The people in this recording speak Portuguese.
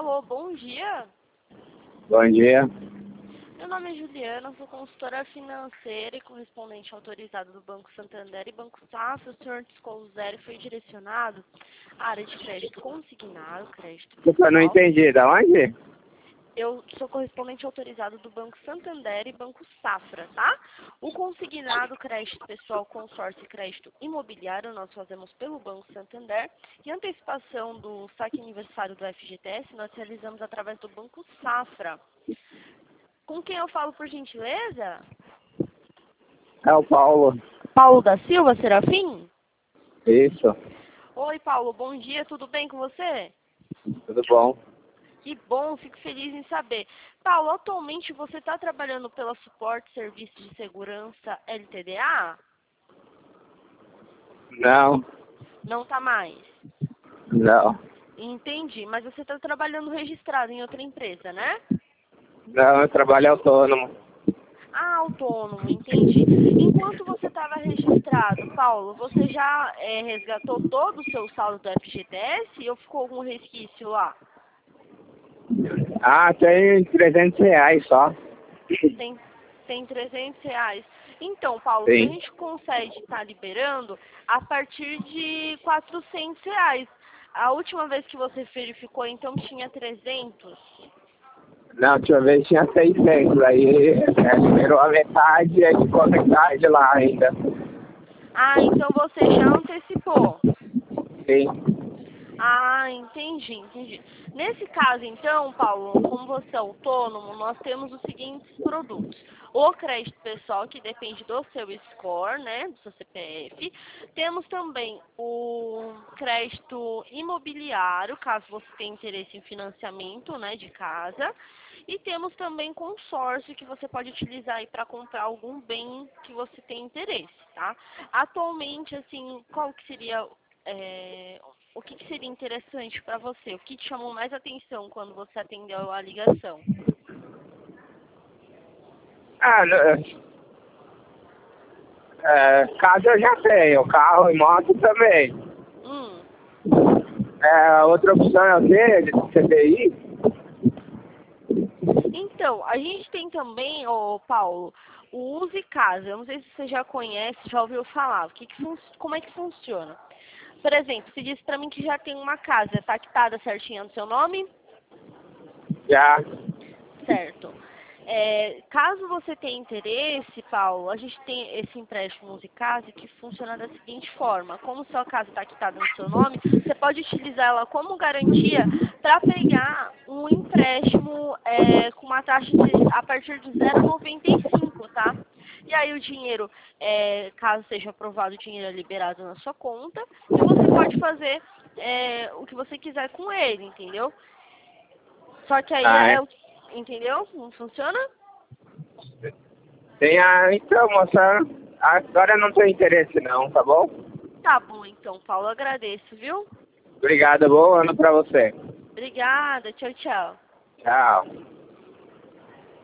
Alô, bom dia. Bom dia. Meu nome é Juliana, sou consultora financeira e correspondente autorizado do Banco Santander e Banco Safra. O senhor discou o zero e foi direcionado à área de crédito consignado, crédito Eu não pessoal. entendi. Da onde? Eu sou correspondente autorizado do Banco Santander e Banco Safra, tá? O consignado crédito pessoal, consórcio e crédito imobiliário nós fazemos pelo Banco Santander. E a antecipação do saque aniversário do FGTS nós realizamos através do Banco Safra. Com quem eu falo, por gentileza? É o Paulo. Paulo da Silva, Serafim? Isso. Oi, Paulo, bom dia, tudo bem com você? Tudo bom? Que bom, fico feliz em saber. Paulo, atualmente você está trabalhando pela Suporte Serviço de Segurança LTDA? Não. Não está mais? Não. Entendi, mas você está trabalhando registrado em outra empresa, né? Não, eu trabalho autônomo. Ah, autônomo, entendi. Enquanto você estava registrado, Paulo, você já resgatou todo o seu saldo do FGTS ou ficou algum resquício lá? Ah, tem R$ 300 só. Tem R$ 300. Então, Paulo, a Sim. gente consegue estar liberando a partir de R$ 400. A última vez que você verificou, então, tinha 300? Na última vez tinha 600. Aí liberou a metade e aí ficou a metade lá ainda. Ah, então você já antecipou. Sim. Ah, entendi. Nesse caso, então, Paulo, como você é autônomo, nós temos os seguintes produtos. O crédito pessoal, que depende do seu score, né, do seu CPF. Temos também o crédito imobiliário, caso você tenha interesse em financiamento, né, de casa. E temos também consórcio, que você pode utilizar aí para comprar algum bem que você tem interesse, tá? Atualmente, assim, qual que seria... o que seria interessante para você? O que te chamou mais atenção quando você atendeu a ligação? Ah, casa eu já tenho. Carro e moto também. Hum, Outra opção é o quê? CDI? Então, a gente tem também, Paulo, o Use Casa. Eu não sei se você já conhece, já ouviu falar. Como é que funciona? Por exemplo, você disse para mim que já tem uma casa, está quitada certinha no seu nome? Já. Certo. Caso você tenha interesse, Paulo, a gente tem esse empréstimo Use Casa que funciona da seguinte forma. Como sua casa está quitada no seu nome, você pode utilizar ela como garantia para pegar um empréstimo com uma taxa a partir de 0,95, tá? E aí o dinheiro, caso seja aprovado, o dinheiro é liberado na sua conta e você pode fazer o que você quiser com ele, entendeu? Só que aí Ah, é. entendeu? Como funciona? Então, moça, agora eu não tenho interesse não, tá bom? Tá bom, então, Paulo, agradeço, viu? Obrigado, bom ano pra você. Obrigada, tchau, tchau. Tchau.